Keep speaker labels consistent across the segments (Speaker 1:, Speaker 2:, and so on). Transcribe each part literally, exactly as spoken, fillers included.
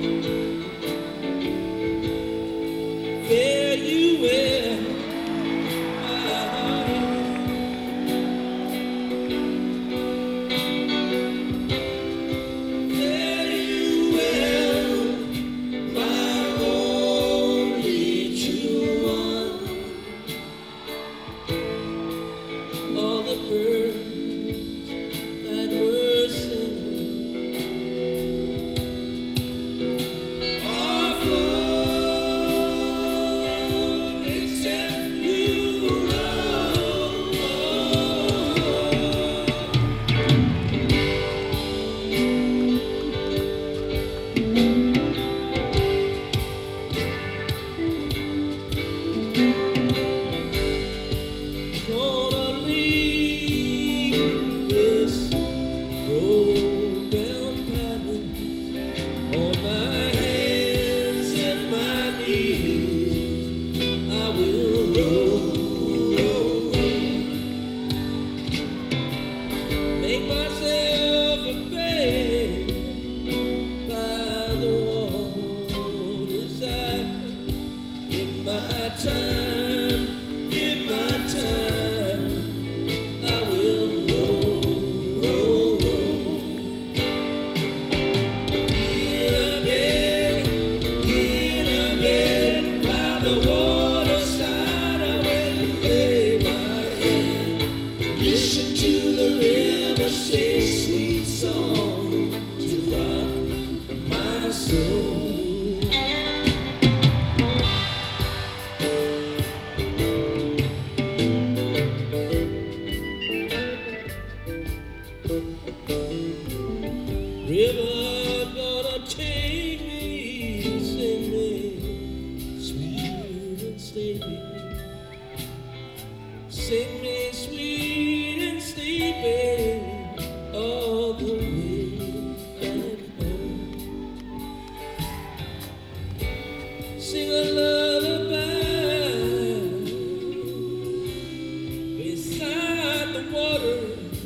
Speaker 1: Fare you well, my honey. Fare you well, my only true one. All the birds that were singing are flown except you. Gonna leave this broken pattern on my hands and my knees. I will roll, roll, roll. Make myself a bed by the waterside. In my time, in my time, I will roll, roll, roll. In a bed, in a bed by the waterside, I will lay my head. Listen to the river say sweet song to rock my soul. River gonna take me, sing me, sweet and sleepy. Sing me sweet and sleepy all the way back home. Sing a lullaby beside the water.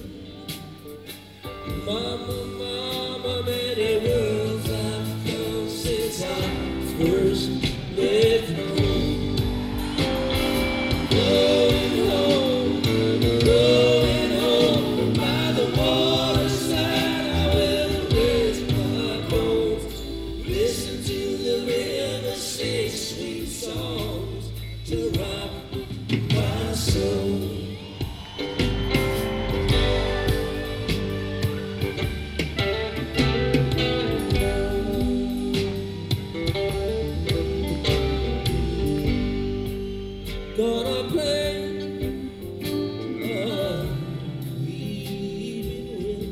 Speaker 1: Mama, mama, many worlds I've come since I first left home. Going home, going home by the waterside. I will rest my bones, listen to the river sing sweet songs to rock my soul. Gonna play a weeping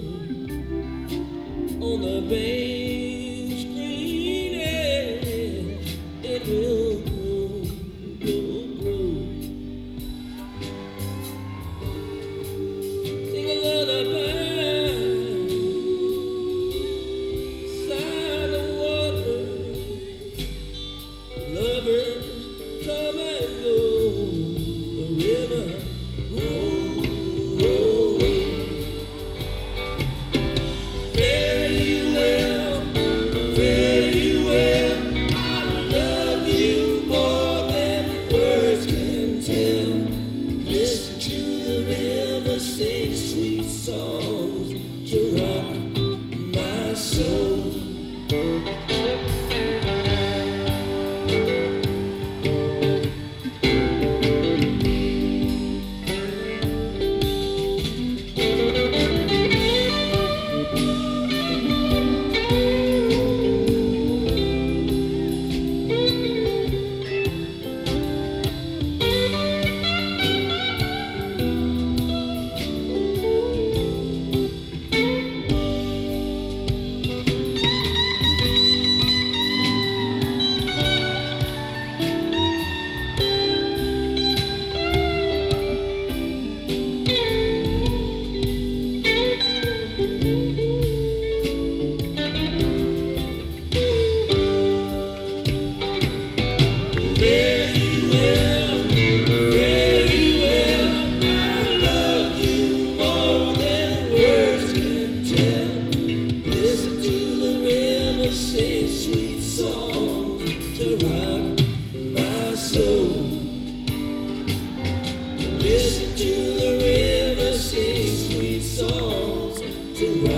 Speaker 1: willow on the bay's green edge. It will grow, grow, grow. Sing a lullaby beside the water. Lovers come and go. The river roll, roll. Fare you well,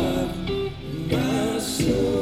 Speaker 1: my soul.